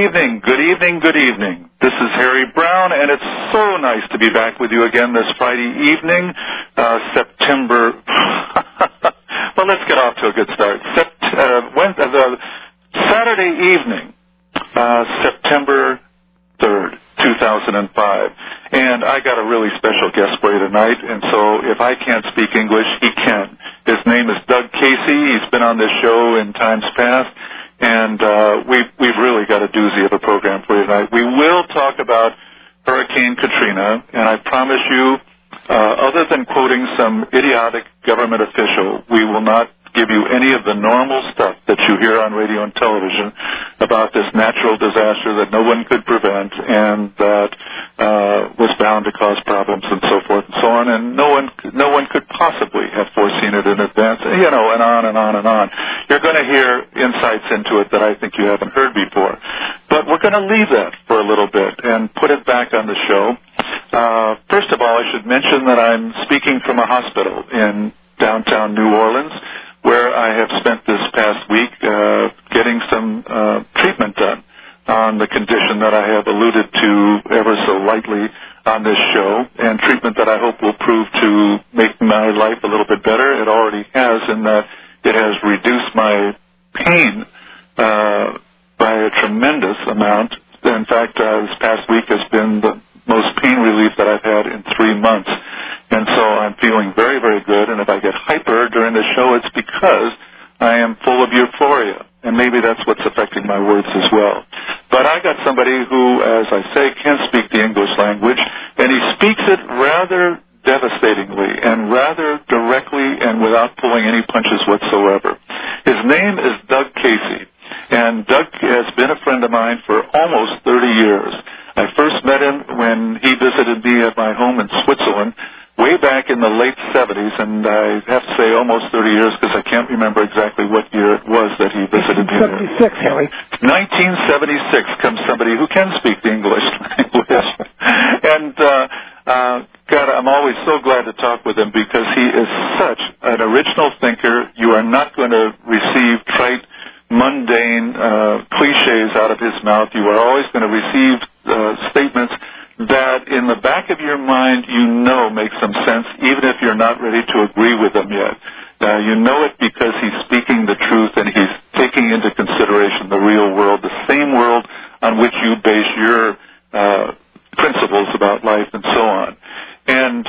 evening, good evening, good evening. This is Harry Brown, and it's so nice to be back with you again this Friday evening, September... well, let's get off to a good start. Saturday evening, September 3rd, 2005. And I got a really special guest for you tonight, and so if I can't speak English, he can. His name is Doug Casey. He's been on this show in times past. And we've really got a doozy of a program for you tonight. We will talk about Hurricane Katrina, and I promise you, other than quoting some idiotic government official, we will not give you any of the normal stuff that you hear on radio and television about this natural disaster that no one could prevent and that was bound to cause problems and so forth and so on, and no one could possibly have foreseen it in advance, and on and on and on. You're going to hear insights into it that I think you haven't heard before. But we're going to leave that for a little bit and put it back on the show. First of all, I should mention that I'm speaking from a hospital in downtown New Orleans, where I have spent this past week getting some treatment done on the condition that I have alluded to ever so lightly on this show, and treatment that I hope will prove to make my life a little bit better. It already has, in that it has reduced my pain by a tremendous amount. In fact, this past week has been the most pain relief that I've had in 3 months. And so I'm feeling very, very good, and if I get hyper during the show, it's because I am full of euphoria, and maybe that's what's affecting my words as well. But I got somebody who, as I say, can speak the English language, and he speaks it rather devastatingly and rather directly and without pulling any punches whatsoever. His name is Doug Casey, and Doug has been a friend of mine for almost 30 years. I first met him when he visited me at my home in Switzerland, way back in the late 70s, and I have to say almost 30 years because I can't remember exactly what year it was that he visited me. 1976, Harry. 1976 comes somebody who can speak the English language. And, God, I'm always so glad to talk with him because he is such an original thinker. You are not going to receive trite, mundane cliches out of his mouth. You are always going to receive statements that in the back of your mind make some sense, even if you're not ready to agree with them yet. You know it because he's speaking the truth and he's taking into consideration the real world, the same world on which you base your principles about life and so on. And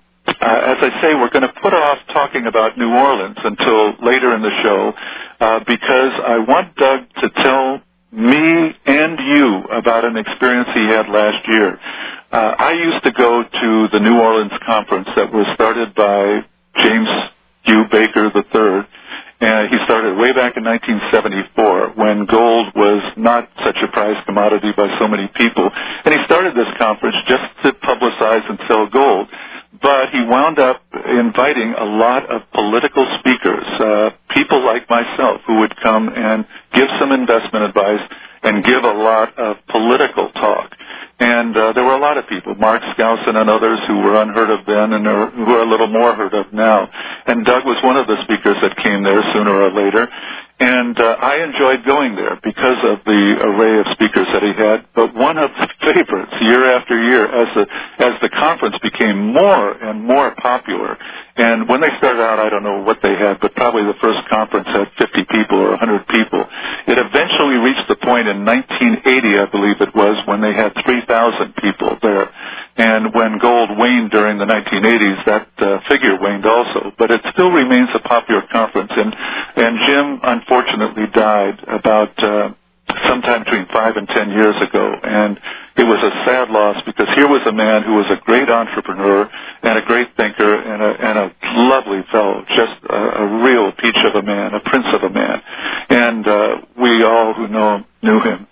as I say, we're going to put off talking about New Orleans until later in the show because I want Doug to tell me and you about an experience he had last year. I used to go to the New Orleans conference that was started by James Hugh Baker III, and he started way back in 1974 when gold was not such a prized commodity by so many people. And he started this conference just to publicize and sell gold. But he wound up inviting a lot of political speakers, people like myself who would come and give some investment advice and give a lot of political talk. And there were a lot of people, Mark Skousen and others who were unheard of then and who are a little more heard of now. And Doug was one of the speakers that came there sooner or later. And I enjoyed going there because of the array of speakers that he had. But one of the favorites year after year as the conference became more and more popular. And when they started out, I don't know what they had, but probably the first conference had 50 people or 100 people. It eventually reached the point in 1980, I believe it was, when they had 3,000 people there. And when gold waned during the 1980s, that figure waned also. But it still remains a popular conference. And Jim, unfortunately, died about sometime between 5 and 10 years ago. And it was a sad loss because here was a man who was a great entrepreneur and a great thinker and a lovely fellow, just a real peach of a man, a prince of a man. And we all who knew him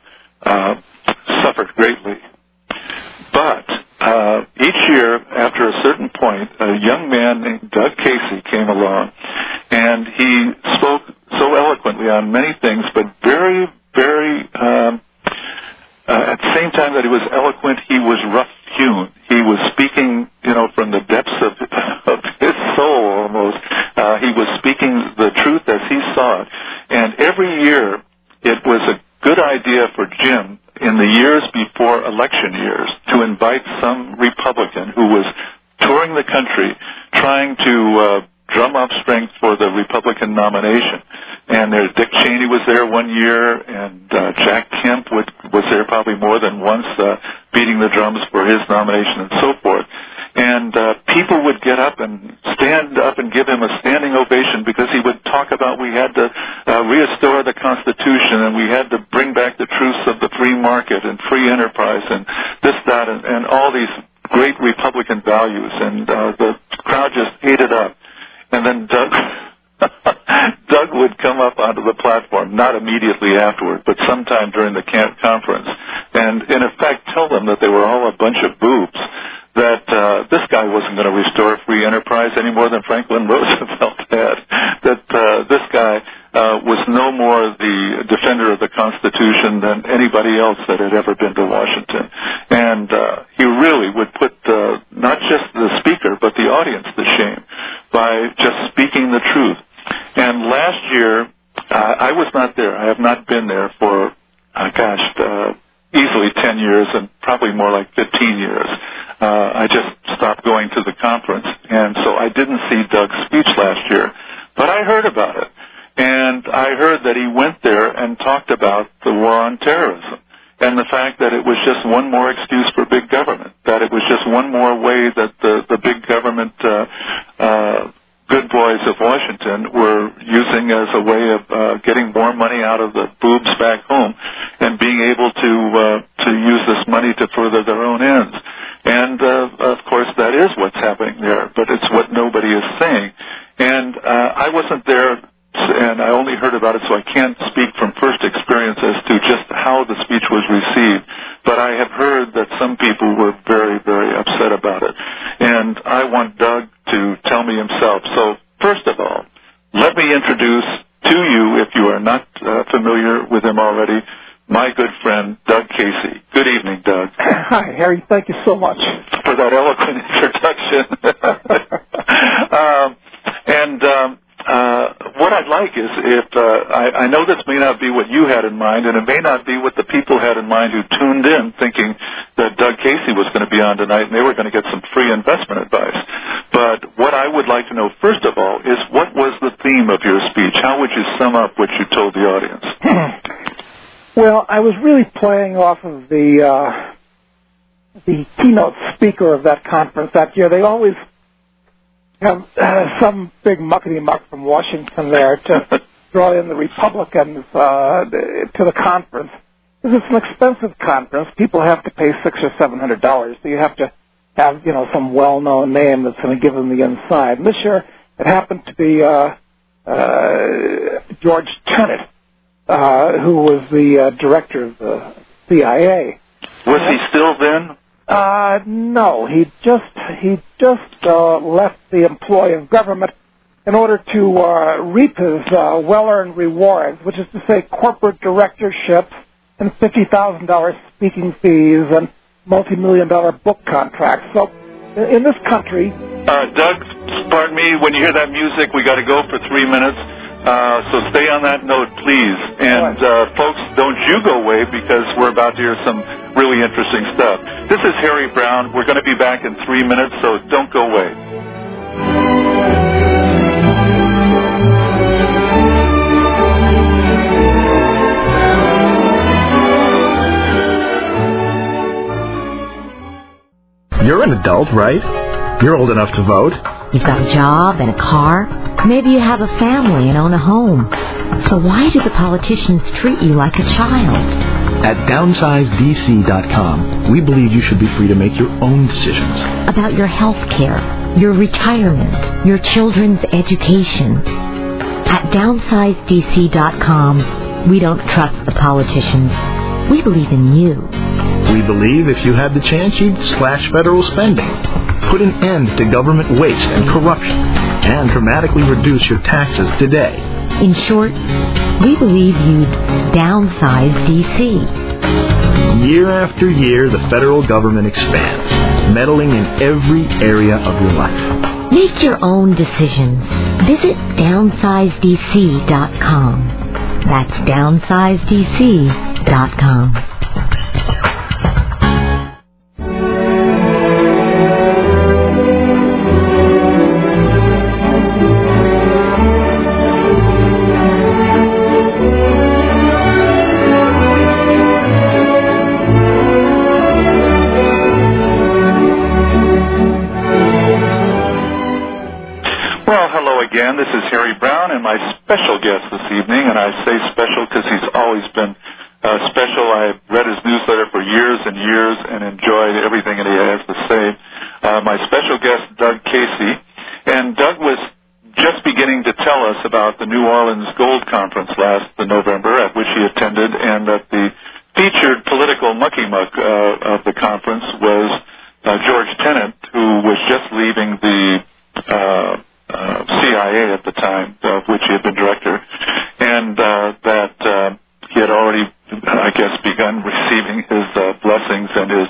suffered greatly. But each year, after a certain point, a young man named Doug Casey came along, and he spoke so eloquently on many things, but very, very, at the same time that he was eloquent, he was rough-hewn. He was speaking, from the depths of his soul almost. He was speaking the truth as he saw it. And every year, it was a good idea for Jim, in election years to invite some Republican who was touring the country trying to drum up strength for the Republican nomination. And Dick Cheney was there one year, and Jack Kemp was there probably more than once, beating the drums for his nomination and so forth. And people would get up and stand up and give him a standing ovation because he would talk about we had to restore the Constitution and we had to bring back the truths of the free market and free enterprise and this, that, and all these great Republican values. And the crowd just ate it up. And then Doug would come up onto the platform, not immediately afterward, but sometime during the conference, and in effect tell them that they were all a bunch of boobs, that this guy wasn't going to restore free enterprise any more than Franklin Roosevelt had, that this guy was no more the defender of the Constitution than anybody else that had ever been to Washington. And he really would put not just the speaker, but the audience to shame by just speaking the truth. And last year, I was not there. I have not been there for, easily 10 years and probably more like 15 years. I just stopped going to the conference, and so I didn't see Doug's speech last year. But I heard about it, and I heard that he went there and talked about the war on terrorism and the fact that it was just one more excuse for big government, that it was just one more way that the big government good boys of Washington were using as a way of getting more money out of the boobs back home and being able to use this money to further their own ends. And, of course, that is what's happening there, but it's what nobody is saying. And I wasn't there, and I only heard about it, so I can't speak from first experience as to just how the speech was received. But I have heard that some people were very, very upset about it. And I want Doug to tell me himself. So, first of all, let me introduce to you, if you are not familiar with him already, my good friend, Doug Casey. Good evening, Doug. Hi, Harry. Thank you so much for that eloquent introduction. What I'd like is if I know this may not be what you had in mind, and it may not be what the people had in mind who tuned in thinking that Doug Casey was going to be on tonight and they were going to get some free investment advice. But what I would like to know, first of all, is what was the theme of your speech? How would you sum up what you told the audience? Well, I was really playing off of the keynote speaker of that conference that year. They always have some big muckety-muck from Washington there to draw in the Republicans to the conference. Because it's an expensive conference. People have to pay $600 or $700, so you have to have, some well-known name that's going to give them the inside. And this year, it happened to be George Tenet, who was the director of the CIA. Was he still then? No, he just left the employ of government in order to reap his well-earned rewards, which is to say corporate directorships and $50,000 speaking fees and multi-million-dollar book contracts. So in this country... Doug, pardon me, when you hear that music, we got to go for 3 minutes. So stay on that note, please. And folks, don't you go away because we're about to hear some really interesting stuff. This is Harry Brown. We're going to be back in 3 minutes, so don't go away. You're an adult, right? You're old enough to vote. You've got a job and a car. Maybe you have a family and own a home. So why do the politicians treat you like a child? At DownsizeDC.com, we believe you should be free to make your own decisions. About your health care, your retirement, your children's education. At DownsizeDC.com, we don't trust the politicians. We believe in you. We believe if you had the chance, you'd slash federal spending, put an end to government waste and corruption, and dramatically reduce your taxes today. In short, we believe you'd downsize D.C. Year after year, the federal government expands, meddling in every area of your life. Make your own decisions. Visit DownsizeDC.com. That's DownsizeDC.com. again. This is Harry Brown and my special guest this evening, and I say special because he's always been special. I've read his newsletter for years and years and enjoyed everything that he has to say. My special guest, Doug Casey, and Doug was just beginning to tell us about the New Orleans Gold Conference last November, at which he attended, and that the featured political mucky-muck of the conference was George Tenet, who was just leaving the CIA at the time, of which he had been director, and that he had already, I guess, begun receiving his blessings and his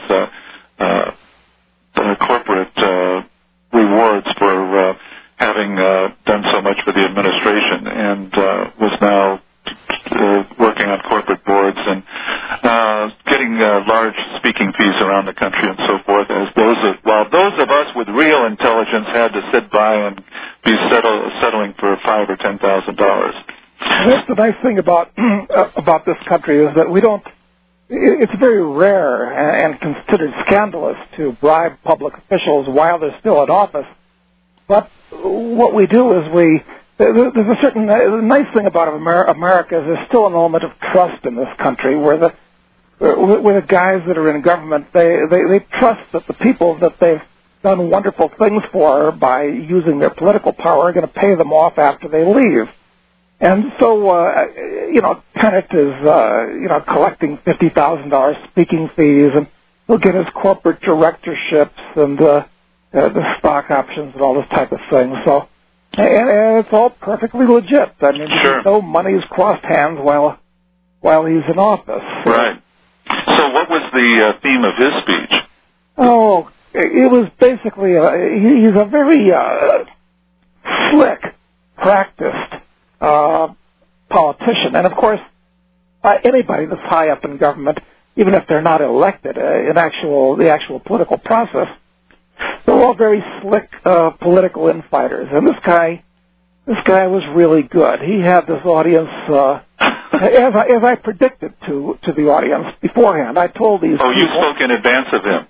corporate rewards for having done so much for the administration, and was now working on corporate boards and getting large speaking fees around the country and so forth. While those of us with real intelligence had to sit by and be settling for $5,000 or $10,000. That's the nice thing about this country, is that we don't. It's very rare and considered scandalous to bribe public officials while they're still in office. But what we do is there's a certain the nice thing about America is there's still an element of trust in this country, where the guys that are in government, they trust that the people that they've done wonderful things for by using their political power are going to pay them off after they leave. And so, Tenet is, collecting $50,000 speaking fees, and he'll get his corporate directorships and the stock options and all this type of thing. So, and it's all perfectly legit. I mean, sure. No money's crossed hands while he's in office. Right. So what was the theme of his speech? Oh, it was basically, he's a very slick, practiced politician. And, of course, anybody that's high up in government, even if they're not elected in the actual political process, they're all very slick political infighters. And this guy was really good. He had this audience, as I predicted to the audience beforehand. I told these people. You spoke in advance of him.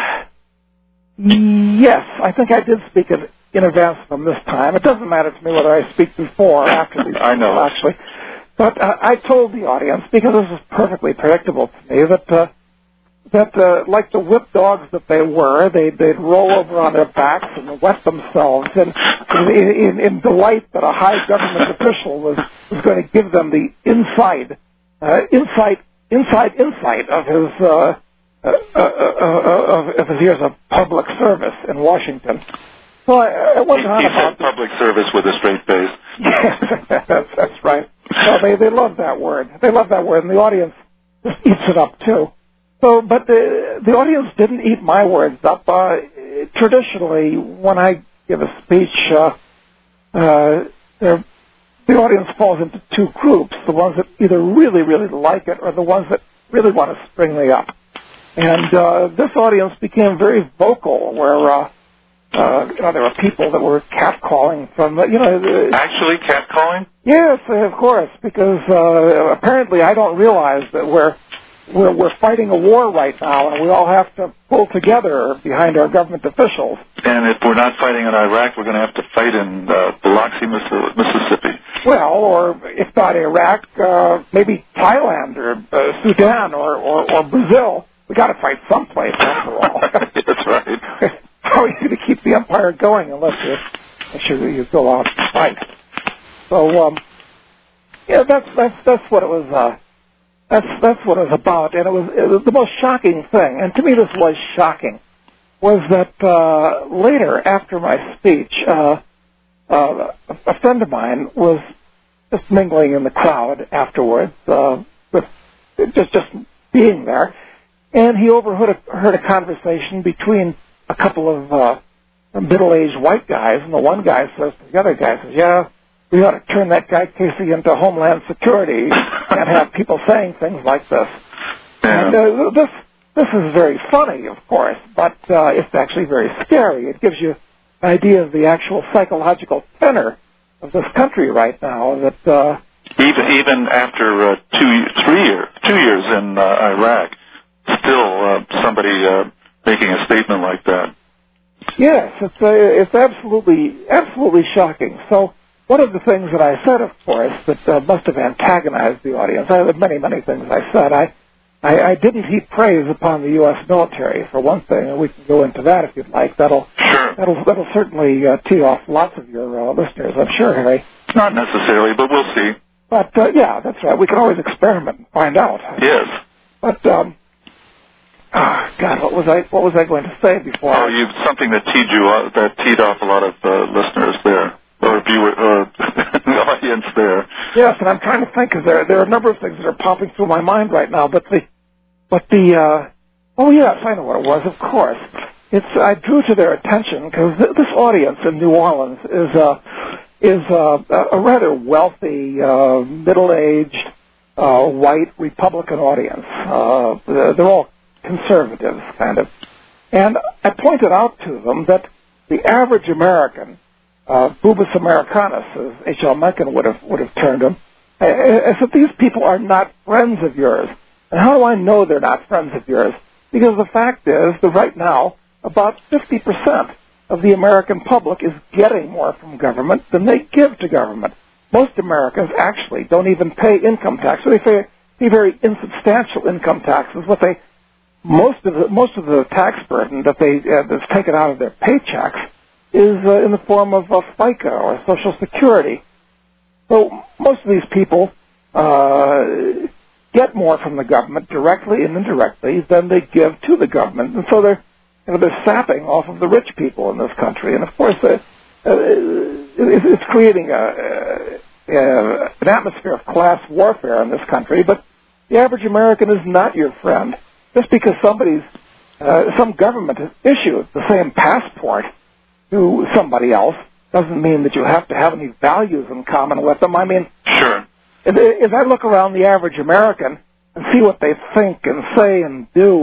Yes, I think I did speak in advance of them this time. It doesn't matter to me whether I speak before or after these I know. people, actually. But I told the audience, because this was perfectly predictable to me, that like the whip dogs that they were, they'd roll over on their backs and wet themselves in delight that a high government official was going to give them the insight of his years of public service in Washington. So I wondered he said public service with a straight face. Yeah, that's right. So they love that word. They love that word, and the audience just eats it up too. So, but the audience didn't eat my words up. Traditionally, when I give a speech, the audience falls into two groups: the ones that either really, really like it, or the ones that really want to string me up. And this audience became very vocal, where there were people that were catcalling from Actually, catcalling? Yes, of course, because apparently I don't realize that we're fighting a war right now, and we all have to pull together behind our government officials. And if we're not fighting in Iraq, we're going to have to fight in Biloxi, Mississippi. Well, or if not Iraq, maybe Thailand or Sudan or Brazil. We got to fight someplace after all. That's right. How are you going to keep the empire going unless you go out and fight? So, that's what it was. That's what it was about, and it was the most shocking thing. And to me, this was shocking. Was that later, after my speech, a friend of mine was just mingling in the crowd afterwards, with just being there, and he heard a conversation between a couple of middle-aged white guys, and the one guy says to the other guy, "Yeah, we ought to turn that guy Casey into Homeland Security and have people saying things like this." Yeah. And this is very funny, of course, but it's actually very scary. It gives you an idea of the actual psychological tenor of this country right now. That even after 2 years in Iraq, still somebody making a statement like that. Yes, it's absolutely shocking. So one of the things that I said, of course, that must have antagonized the audience, I have many, many things I said. I didn't heap praise upon the U.S. military, for one thing, and we can go into that if you'd like. That'll certainly tee off lots of your listeners, I'm sure, Harry. Not necessarily, but we'll see. But, yeah, that's right. We can always experiment and find out. Yes. But, God, what was I going to say before? Oh, something that teed off a lot of listeners there, or viewer, or the audience there. Yes, and I'm trying to think, because there are a number of things that are popping through my mind right now. Oh yes, I know what it was. Of course, I drew to their attention because this audience in New Orleans is a rather wealthy, middle-aged, white Republican audience. They're all conservatives, kind of. And I pointed out to them that the average American, Bubis Americanus, as H.L. Mencken would have termed them, I said, these people are not friends of yours. And how do I know they're not friends of yours? Because the fact is that right now, about 50% of the American public is getting more from government than they give to government. Most Americans actually don't even pay income tax. So they pay very insubstantial income taxes. Most of the tax burden that's taken out of their paychecks is in the form of FICA or Social Security. So most of these people get more from the government directly and indirectly than they give to the government, and so they're sapping off of the rich people in this country. And of course, it's creating an atmosphere of class warfare in this country. But the average American is not your friend. Just because some government has issued the same passport to somebody else doesn't mean that you have to have any values in common with them. I mean, sure. As I look around the average American and see what they think and say and do,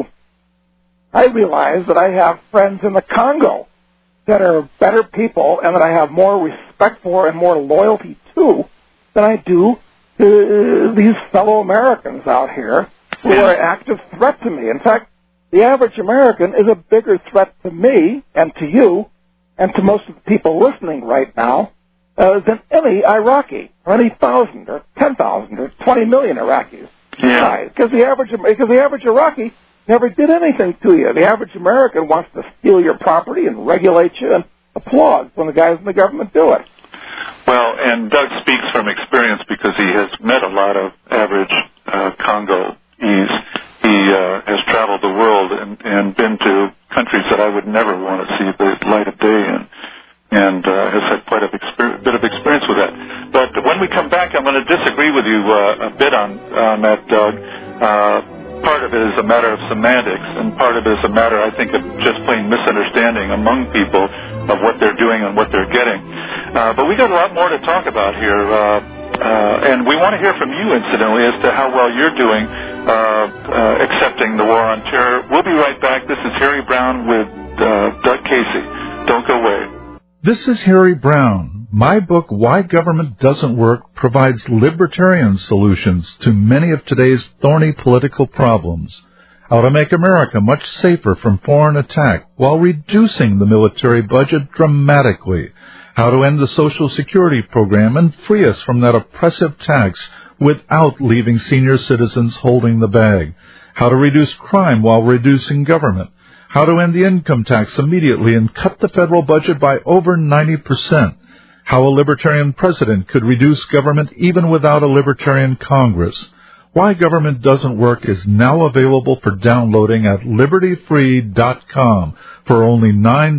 I realize that I have friends in the Congo that are better people and that I have more respect for and more loyalty to than I do to these fellow Americans out here who are an active threat to me. In fact, the average American is a bigger threat to me and to you and to most of the people listening right now than any Iraqi, or any 1,000 or 10,000 or 20 million Iraqis. Yeah. Because the average Iraqi never did anything to you. The average American wants to steal your property and regulate you and applauds when the guys in the government do it. Well, and Doug speaks from experience because he has met a lot of average Congolese. He has traveled the world and been to countries that I would never want to see the light of day in, and has had quite a bit of experience with that. But when we come back, I'm going to disagree with you a bit on that, Doug. Part of it is a matter of semantics, and part of it is a matter, I think, of just plain misunderstanding among people of what they're doing and what they're getting. But we got a lot more to talk about here, and we want to hear from you, incidentally, as to how well you're doing accepting the war on terror. We'll be right back. This is Harry Browne with Doug Casey. Don't go away. This is Harry Browne. My book, Why Government Doesn't Work, provides libertarian solutions to many of today's thorny political problems. How to make America much safer from foreign attack while reducing the military budget dramatically. How to end the Social Security program and free us from that oppressive tax without leaving senior citizens holding the bag. How to reduce crime while reducing government. How to end the income tax immediately and cut the federal budget by over 90%. How a libertarian president could reduce government even without a libertarian Congress. Why Government Doesn't Work is now available for downloading at libertyfree.com for only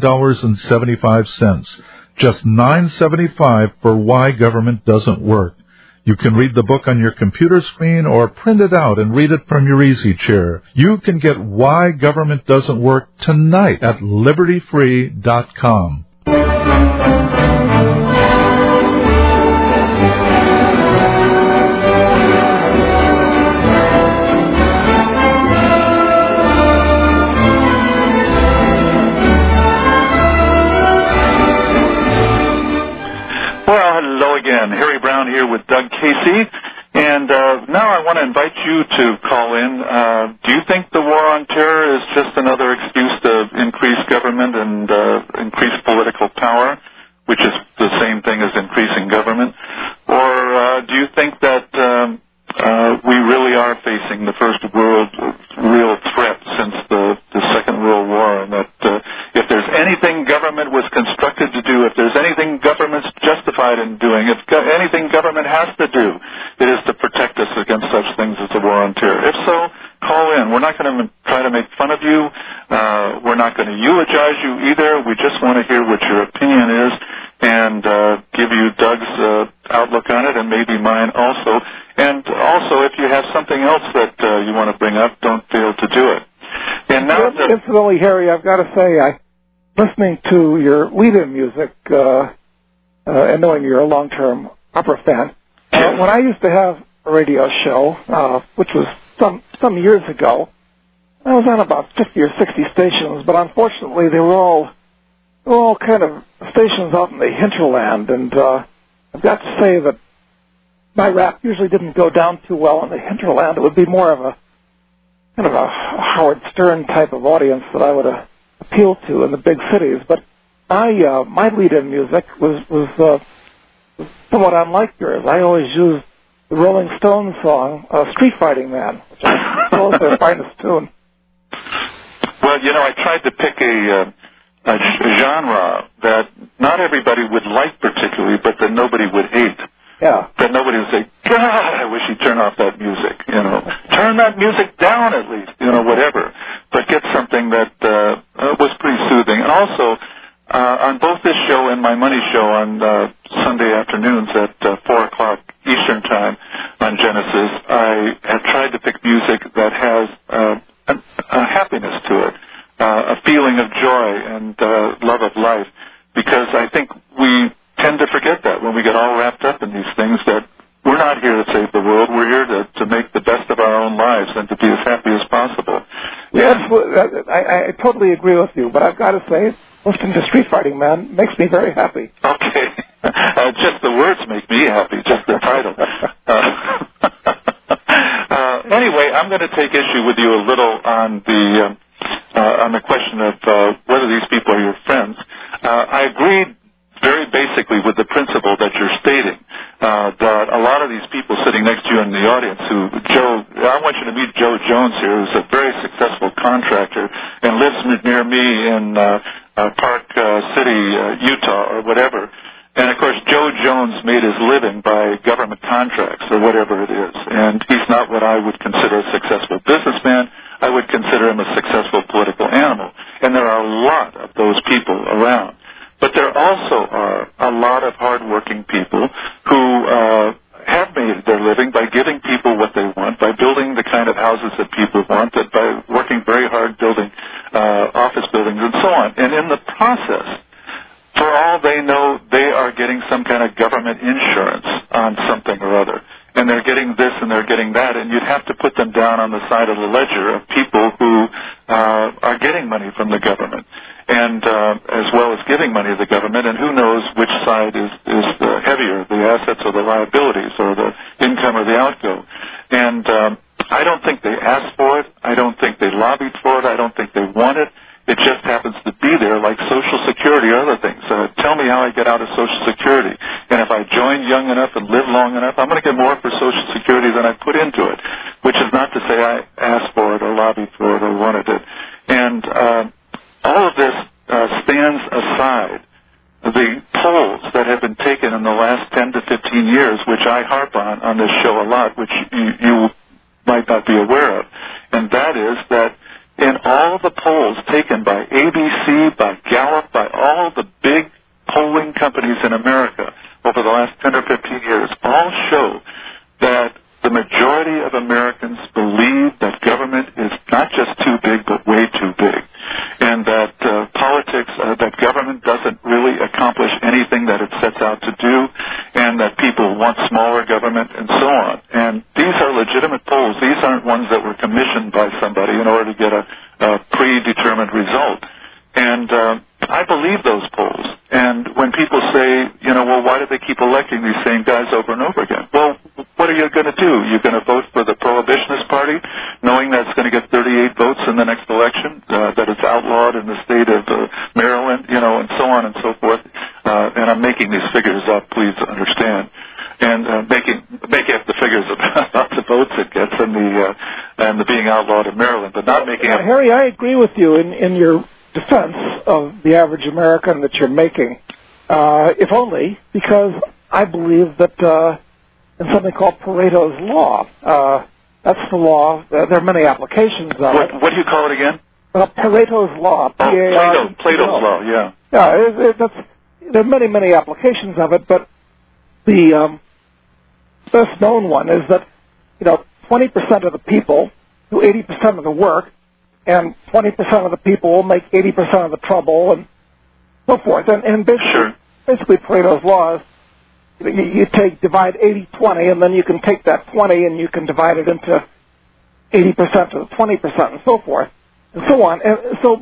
$9.75. Just $9.75 for Why Government Doesn't Work. You can read the book on your computer screen or print it out and read it from your easy chair. You can get Why Government Doesn't Work tonight at libertyfree.com. Harry Browne here with Doug Casey, and now I want to invite you to call in. Do you think the war on terror is just another excuse to increase government and increase political power, which is the same thing as increase increasing government, or do you think that we really are facing the first world real threat since the Second World War, and that if there's anything government was constructed to do, if there's anything government's justified in doing, if anything government has to do, it is to protect us against such things as the war on terror? If so, call in. We're not going to try to make fun of you. We're not going to eulogize you either. We just want to hear what your opinion is and give you Doug's outlook on it, and maybe mine also. And also, if you have something else that you want to bring up, don't fail to do it. And now, incidentally, Harry, I've got to say, listening to your lead-in music, and knowing you're a long-term opera fan, when I used to have a radio show, which was some years ago, I was on about 50 or 60 stations, but unfortunately they were all kind of stations out in the hinterland, and I've got to say that my rap usually didn't go down too well in the hinterland. It would be more of a kind of a Howard Stern type of audience that I would appeal to in the big cities. But my lead-in music was somewhat unlike yours. I always used the Rolling Stones song, Street Fighting Man, which I suppose is their finest tune. Well, I tried to pick a genre that not everybody would like particularly, but that nobody would hate. Yeah. That nobody would say, God, I wish he'd turn off that music, Turn that music down at least, whatever. But get something that was pretty soothing. And also, on both this show and my money show on Sunday afternoons at 4 o'clock Eastern Time on Genesis, I have tried to pick music that has a happiness to it, a feeling of joy and love of life, because I think we tend to forget that when we get all wrapped up in these things, that we're not here to save the world. We're here to make the best of our own lives and to be as happy as possible. Yes, I totally agree with you, but I've got to say, listening to Street Fighting Man makes me very happy. Okay. Just the words make me happy, just the title. Anyway, I'm going to take issue with you a little on the question of whether these people are your friends. I agreed very basically with the principle that you're stating, that a lot of these people sitting next to you in the audience I want you to meet Joe Jones here, who's a very successful contractor and lives near me in Park City, Utah, or whatever. And, of course, Joe Jones made his living by government contracts or whatever it is. And he's not what I would consider a successful businessman. I would consider him a successful political animal. And there are a lot of those people around. But there also are a lot of hardworking people who have made their living by giving people what they want, by building the kind of houses that people want, by working very hard building office buildings and so on. And in the process, for all they know, they are getting some kind of government insurance on something or other. And they're getting this and they're getting that, and you'd have to put them down on the side of the ledger of people who are getting money from the government, and as well as giving money to the government, and who knows which side is the heavier, the assets or the liabilities, or the income or the outgo. And I don't think they asked for it. I don't think they lobbied for it. I don't think they want it. It just happens to be there, like Social Security or other things. Tell me how I get out of Social Security. And if I join young enough and live long enough, I'm going to get more for Social Security than I put into it, which is not to say I asked for it or lobbied for it or wanted it. And all of this stands aside the polls that have been taken in the last 10 to 15 years, which I harp on this show a lot, which you might not be aware of. And that is that in all the polls taken by ABC, by Gallup, by all the big polling companies in America over the last 10 or 15 years, all show that the majority of Americans believe that government is not just too big, but way too big. And that politics, that government doesn't really accomplish anything that it sets out to do, and that people want smaller government, and so on. And these are legitimate polls. These aren't ones that were commissioned by somebody in order to get a predetermined result. And I believe those polls. And when people say, well, why do they keep electing these same guys over and over again? Well, what are you going to do? You're going to vote for the Prohibitionist Party, knowing that it's going to get 38 votes in the next election, that it's outlawed in the state of Maryland, and so on and so forth. And I'm I'm making these figures up, please understand, and making up the figures about the votes it gets and the being outlawed in Maryland, but not making up. Harry, I agree with you in your defense of the average American that you're making, if only because I believe that in something called Pareto's Law, that's the law. There are many applications of it. What do you call it again? Pareto's Law. Plato's Law, yeah. Yeah, there are many applications of it, but the best known one is that 20% of the people do 80% of the work, and 20% of the people will make 80% of the trouble, and so forth. And basically Pareto's Law is you divide 80-20, and then you can take that 20 and you can divide it into 80% of the 20%, and so forth, and so on. And so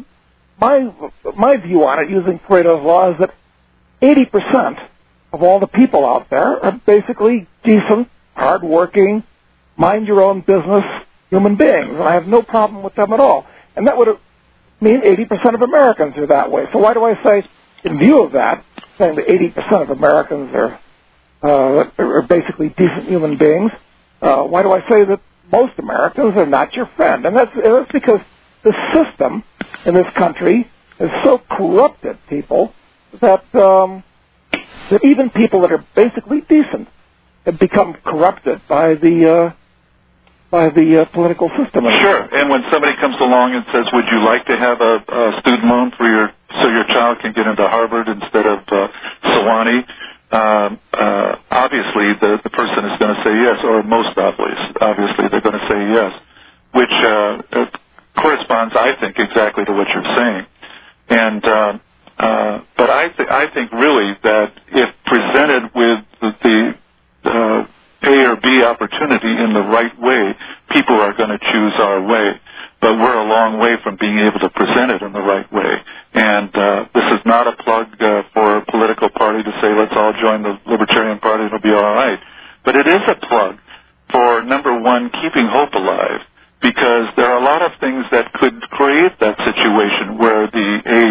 my view on it, using Pareto's Law, is that 80% of all the people out there are basically decent, hard-working, mind-your-own-business human beings, and I have no problem with them at all. And that would mean 80% of Americans are that way. So why do I say, in view of that, saying that 80% of Americans are basically decent human beings, why do I say that most Americans are not your friend? And that's because the system in this country has so corrupted people that even people that are basically decent have become corrupted by the political system. Sure. And when somebody comes along and says, "Would you like to have a student loan so your child can get into Harvard instead of Sewanee?" Obviously the person is going to say yes, or most obviously they're going to say yes, which corresponds, I think, exactly to what you're saying. And but I think really that if presented with the A or B opportunity in the right way, people are going to choose our way. But we're a long way from being able to present it in the right way. And this is not a plug for a political party to say, let's all join the Libertarian Party, it'll be all right. But it is a plug for, number one, keeping hope alive, because there are a lot of things that could create that situation where the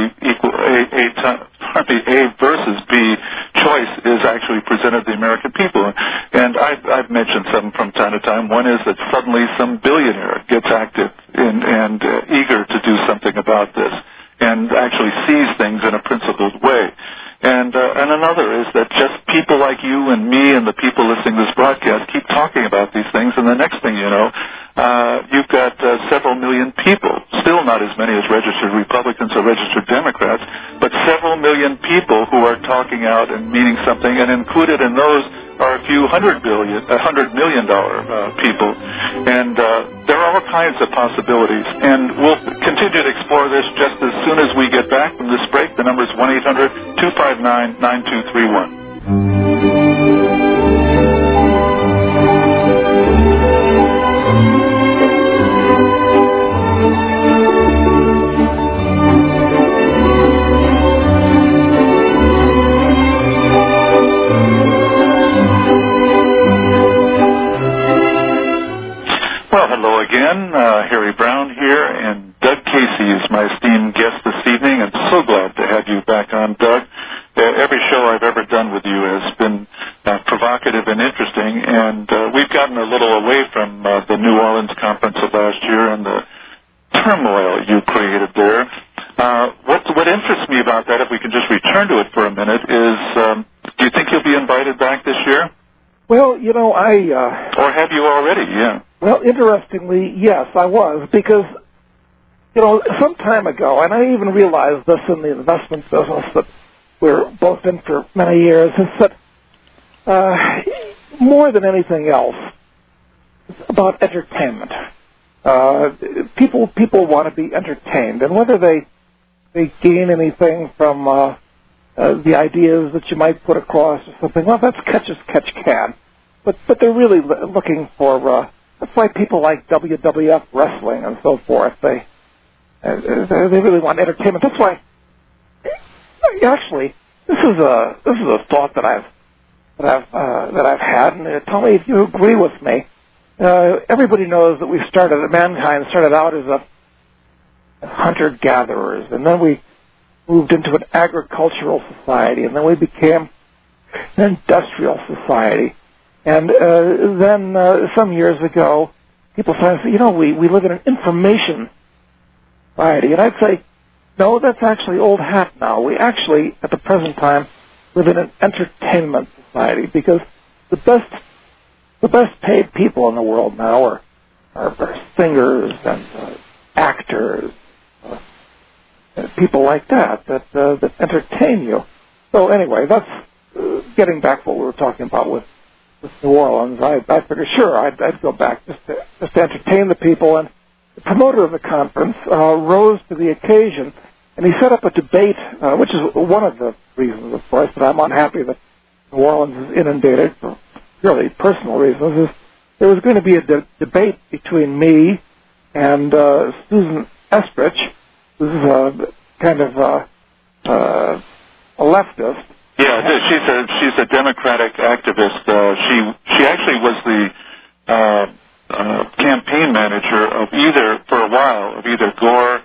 A versus B choice is actually presented to the American people. And I've mentioned some from time to time. One is that suddenly some billionaire gets active and eager to do something about this and actually sees things in a principled way. And another is that just people like you and me and the people listening to this broadcast keep talking about these things, and the next thing you know, you've got several million people, still not as many as registered Republicans or registered Democrats, but several million people who are talking out and meaning something, and included in those are a few $100 million people. And there are all kinds of possibilities. And we'll continue to explore this just as soon as we get back from this break. The number is 1-800-259-9231. Well, hello again. Harry Brown here, and Doug Casey is my esteemed guest this evening. I'm so glad to have you back on, Doug. Every show I've ever done with you has been provocative and interesting, and we've gotten a little away from the New Orleans conference of last year and the turmoil you created there. What interests me about that, if we can just return to it for a minute, is do you think you'll be invited back this year? Well, or have you already? Yeah. Well, interestingly, yes, I was, because, some time ago, and I even realized this in the investment business that we're both in for many years, is that more than anything else, it's about entertainment. People want to be entertained, and whether they gain anything from the ideas that you might put across or something, well, that's catch as catch can. But they're really looking for. That's why people like WWF wrestling and so forth. They really want entertainment. That's why. Actually, this is a thought that I've had, and tell me if you agree with me. Everybody knows that mankind started out as a hunter-gatherers, and then we moved into an agricultural society, and then we became an industrial society. And then some years ago, people started to say, we live in an information society. And I'd say, no, that's actually old hat now. We actually, at the present time, live in an entertainment society, because the best paid people in the world now are singers and actors, people like that entertain you. So anyway, that's getting back to what we were talking about with New Orleans. I figured, sure, I'd go back just to entertain the people. And the promoter of the conference rose to the occasion, and he set up a debate, which is one of the reasons, of course, that I'm unhappy that New Orleans is inundated for purely personal reasons. Is there was going to be a debate between me and Susan Estrich, who's kind of a leftist. Yeah, she's a Democratic activist. She actually was the campaign manager of either Gore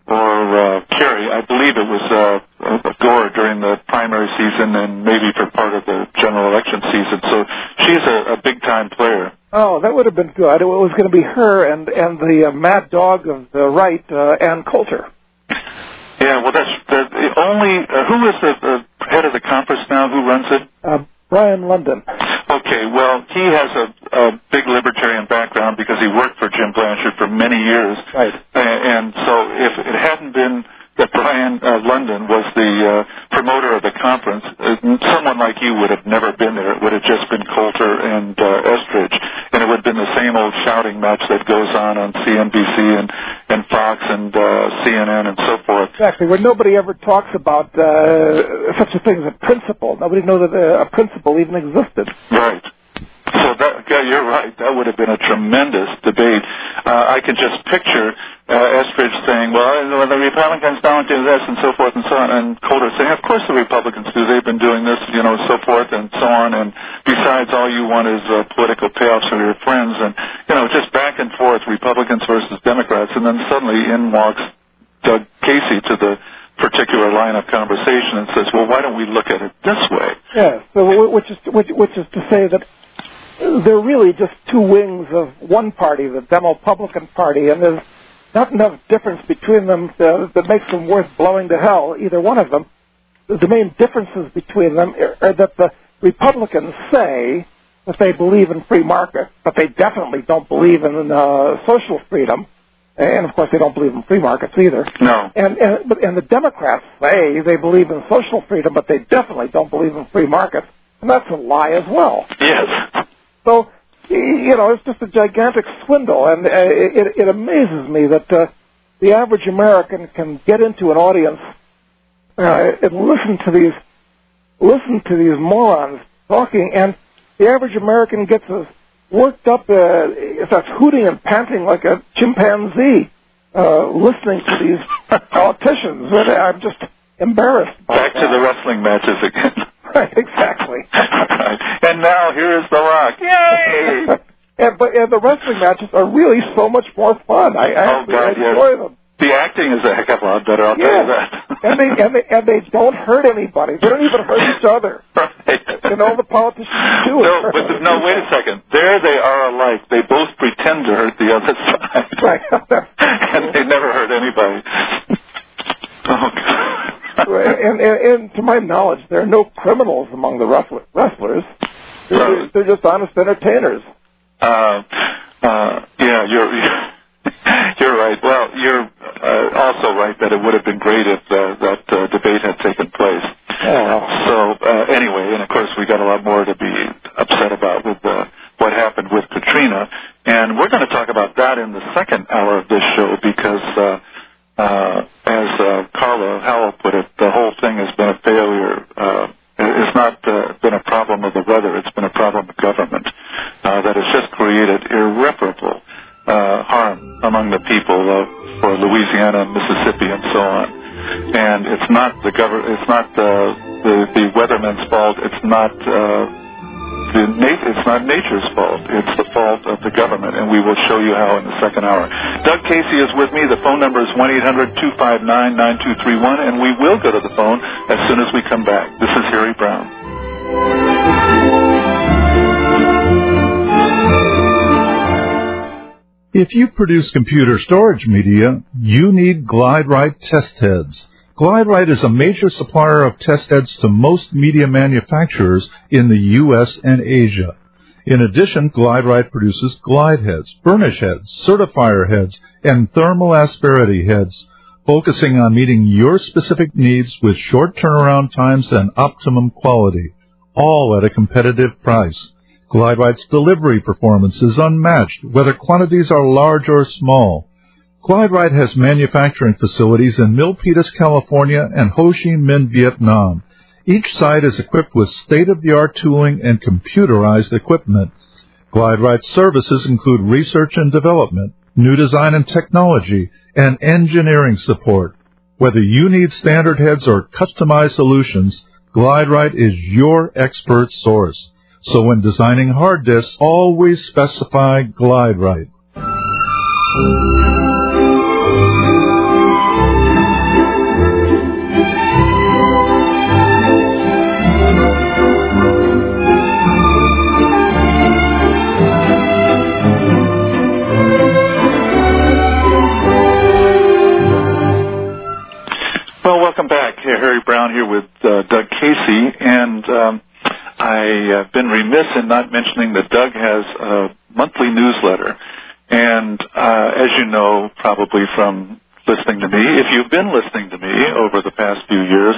or Kerry. I believe it was Gore during the primary season and maybe for part of the general election season. So she's a big-time player. Oh, that would have been good. It was going to be her and the mad dog of the right, Ann Coulter. Yeah, well, that's the only... who is the head of the conference now? Who runs it? Brian London. Okay, well, he has a big libertarian background because he worked for Jim Blanchard for many years. Right. And so if it hadn't been that Brian London was the promoter of the conference, someone like you would have never been there. It would have just been Coulter and Estrich, and it would have been the same old shouting match that goes on CNBC and Fox and CNN and so forth. Exactly, where nobody ever talks about such a thing as a principle. Nobody knows that a principle even existed. Right. So you're right. That would have been a tremendous debate. I can just picture Estrich saying, well, the Republicans don't do this and so forth and so on, and Coulter saying, of course the Republicans do. They've been doing this, so forth and so on, and besides, all you want is political payoffs for your friends, and, just back and forth, Republicans versus Democrats, and then suddenly in walks Doug Casey to the particular line of conversation and says, well, why don't we look at it this way? Yeah, so which is to say that they're really just two wings of one party, the Demo-Publican Party, and there's not enough difference between them that makes them worth blowing to hell, either one of them. The main differences between them are that the Republicans say that they believe in free market, but they definitely don't believe in social freedom. And, of course, they don't believe in free markets either. No. And the Democrats say they believe in social freedom, but they definitely don't believe in free markets. And that's a lie as well. Yes. So, it's just a gigantic swindle. And it amazes me that the average American can get into an audience and listen to these morons talking, and the average American gets as worked up, starts hooting and panting like a chimpanzee, listening to these politicians. I'm just embarrassed by Back that. to the wrestling matches again. Right, exactly. Right. And now here's The Rock. Yay! and the wrestling matches are really so much more fun. I enjoy them. The acting is a heck of a lot better, I'll tell you that. and they don't hurt anybody. They don't even hurt each other. Right. All the politicians do it. No, wait a second. There they are alike. They both pretend to hurt the other side. Right. And they never hurt anybody. Oh, God. And to my knowledge, there are no criminals among the wrestlers. They're just honest entertainers. Yeah, you're right. Well, you're also right that it would have been great if that debate had taken place. So anyway, and of course we got a lot more to be upset about with what happened with Katrina, and we're going to talk about that in the second hour of this show because, as Carla Howell put it, the whole thing has been a failure. It's not been a problem of the weather; it's been a problem of government that has just created irreparable harm among the people for Louisiana and Mississippi and so on. And it's not the the weatherman's fault. It's not it's not nature's fault. It's the fault of the government, and we will show you how in the second hour. Doug Casey is with me. The phone number is 1-800-259-9231, and we will go to the phone as soon as we come back. This is Harry Brown. If you produce computer storage media, you need GlideRite test heads. GlideRite is a major supplier of test heads to most media manufacturers in the U.S. and Asia. In addition, GlideRite produces glide heads, burnish heads, certifier heads, and thermal asperity heads, focusing on meeting your specific needs with short turnaround times and optimum quality, all at a competitive price. GlideRite's delivery performance is unmatched, whether quantities are large or small. GlideRite has manufacturing facilities in Milpitas, California, and Ho Chi Minh, Vietnam. Each site is equipped with state-of-the-art tooling and computerized equipment. GlideRite's services include research and development, new design and technology, and engineering support. Whether you need standard heads or customized solutions, GlideRite is your expert source. So when designing hard disks, always specify GlideRite. Well, welcome back. Harry Brown here with Doug Casey, and I've been remiss in not mentioning that Doug has a monthly newsletter. And as you know, probably from listening to me, if you've been listening to me over the past few years,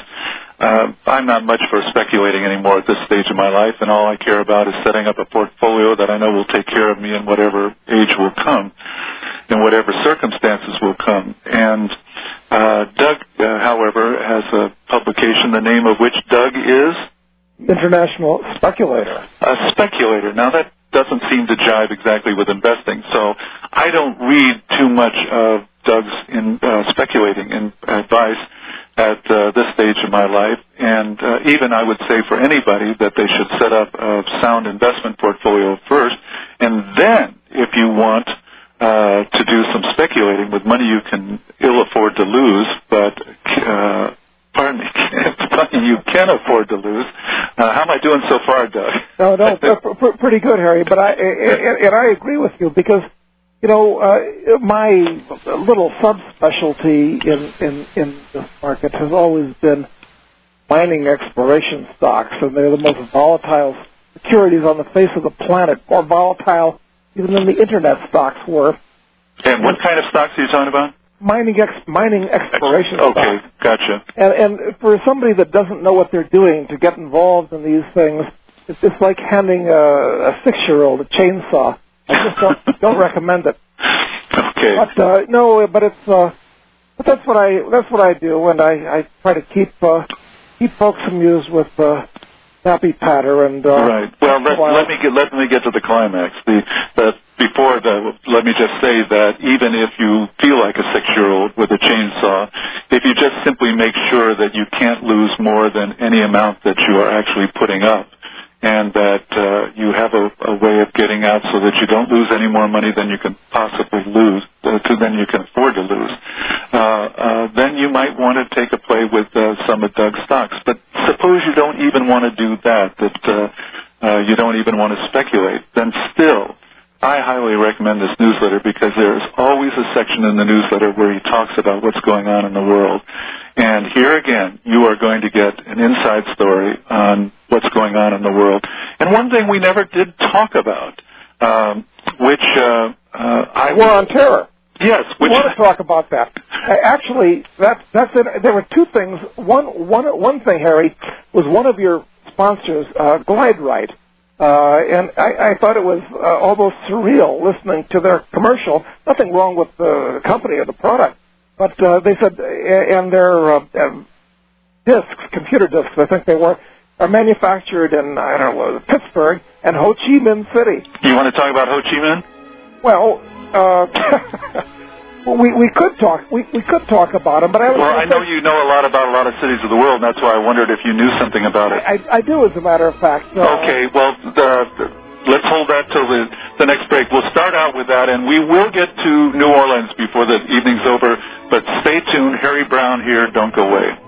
I'm not much for speculating anymore at this stage of my life, and all I care about is setting up a portfolio that I know will take care of me in whatever age will come, in whatever circumstances will come. And Doug, however, has a publication, the name of which, Doug, is? International Speculator. A speculator. Now, that doesn't seem to jive exactly with investing, so I don't read too much of Doug's speculating advice at this stage of my life, and even I would say for anybody that they should set up a sound investment portfolio first, and then, if you want to do some speculating with money you can ill afford to lose, but pardon me, money you can afford to lose. How am I doing so far, Doug? No, pretty good, Harry. But I agree with you because, you know, my little subspecialty in this market has always been mining exploration stocks, and they're the most volatile securities on the face of the planet, more volatile even than the Internet stocks were. And what kind of stocks are you talking about? Mining exploration stocks. Okay, gotcha. And for somebody that doesn't know what they're doing to get involved in these things, it's just like handing a 6-year-old a chainsaw. I just don't recommend it. Okay. But that's what I do, and I try to keep folks amused with Snappy Patter and right. Well, let me get to the climax. Let me just say that even if you feel like a 6-year-old with a chainsaw, if you just simply make sure that you can't lose more than any amount that you are actually putting up, and that you have a way of getting out so that you don't lose any more money than you can possibly lose, than you can afford to lose, then you might want to take a play with some of Doug's stocks. But suppose you don't even want to do that you don't even want to speculate, then still, I highly recommend this newsletter because there is always a section in the newsletter where he talks about what's going on in the world. And here again, you are going to get an inside story on what's going on in the world. And one thing we never did talk about, War on Terror. Yes. I want to talk about that. Actually, that's it. There were two things. One thing, Harry, was one of your sponsors, GlideRite. And I thought it was almost surreal listening to their commercial. Nothing wrong with the company or the product. But they said, and their discs, computer discs, I think they were, are manufactured in, I don't know, Pittsburgh and Ho Chi Minh City. You want to talk about Ho Chi Minh? Well, we could talk about them, but I know you know a lot about a lot of cities of the world, and that's why I wondered if you knew something about it. I do, as a matter of fact. Okay, well, let's hold that till the next break. We'll start out with that, and we will get to New Orleans before the evening's over, but stay tuned. Harry Brown here. Don't go away.